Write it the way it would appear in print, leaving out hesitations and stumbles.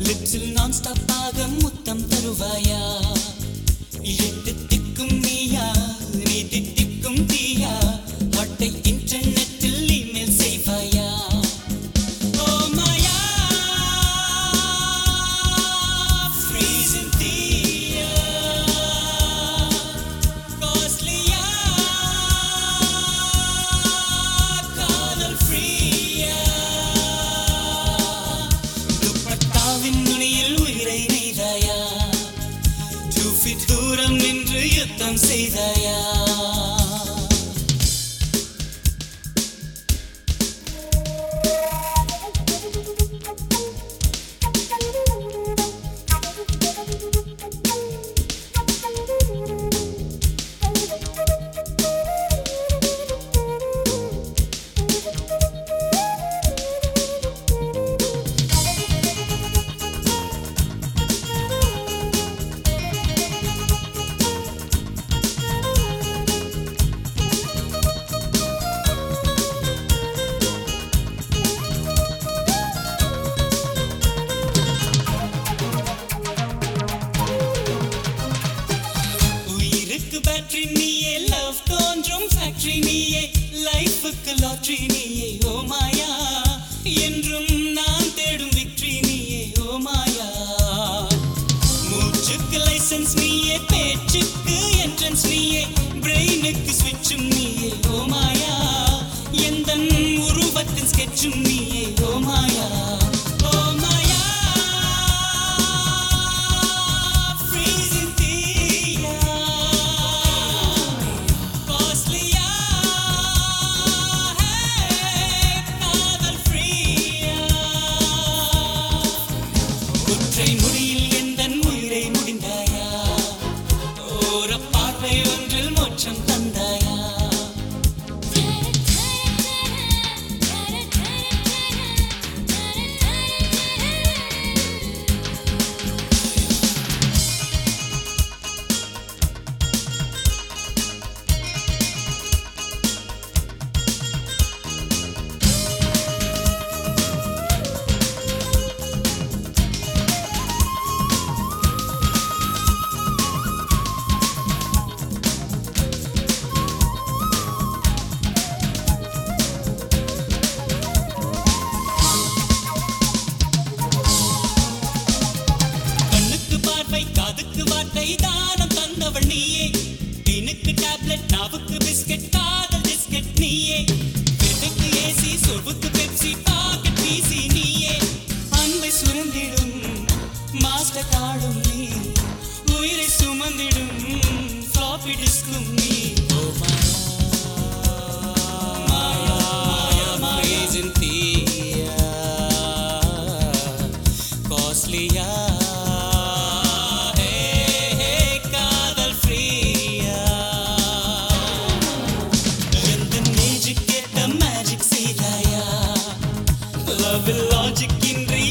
லிப்ஸில் நான் ஸ்டாப்பாக முத்தம் தருவாயா? எட்டு திக்கும் நீயா, நீ தித்திக்கும் தீயா, ஹாட்டை இன்டர்நெட்டில் இமெயில் செய்வாயா? ஓ மாயா, freezing தீயா, காஸ்ட்லியா, காதல் ஃப்ரீயா, துப்பட்டாவின் நுனியில் உயிரை நெய்தாயா? 2 feet தூரம் நின்று யுத்தம் செய்தாயா? பேட்டரி நீயே, லவ் தோன்றும் ஃபேக்டரி நீயே, லைஃபுக்கு லாட்ரி நீயே. ஓ மாயா, என்றும் நான் தேடும் விக்டரி நீயே. ஓ மாயா, மூச்சுக்கு லைசன்ஸ் நீயே, பேச்சுக்கு என்ட்ரன்ஸ் நீயே, பிரெயினுக்கு ஸ்விட்சும் நீயே. ஓ மாயா, எந்தன் உருவத்தின் ஸ்கெட்சும் நீயே. ஓ மாயா, ஓ மாயா, freezing தீயா, காஸ்ட்லியா, காதல் ஃப்ரீயா, ஒற்றை நொடியில் எந்தன் உயிரை முடிந்தாயா? ஓர பார்வை ஒன்றில் மோட்சம் தந்தாயா? கண்ணுக்கு பார்வை, காதுக்கு வார்த்தை, தானம் தந்தவள் நீயே. பின்னுக்கு டேப்லெட், நாவுக்கு பிஸ்கெட், காதல் டிஸ்கெட் நீயே. பெருவுக்கு ஏசி, சொர்வுக்கு பெப்சி, பாக்கெட் பீசி நீயே. அன்பை சுரந்திடும் மாஸ்டர் கார்டும் நீ, உயிரை சுமந்திடும் ஃப்ளாப்பி டிஸ்கும் நீ. ஓ மாயா, மாயா, freezing தீயா, காஸ்ட்லியா, காதல் ஃப்ரீயா, எந்த மேஜிக் கேட்ட மேஜிக் செய்தாயா? லவ் லாஜிக் இன்றி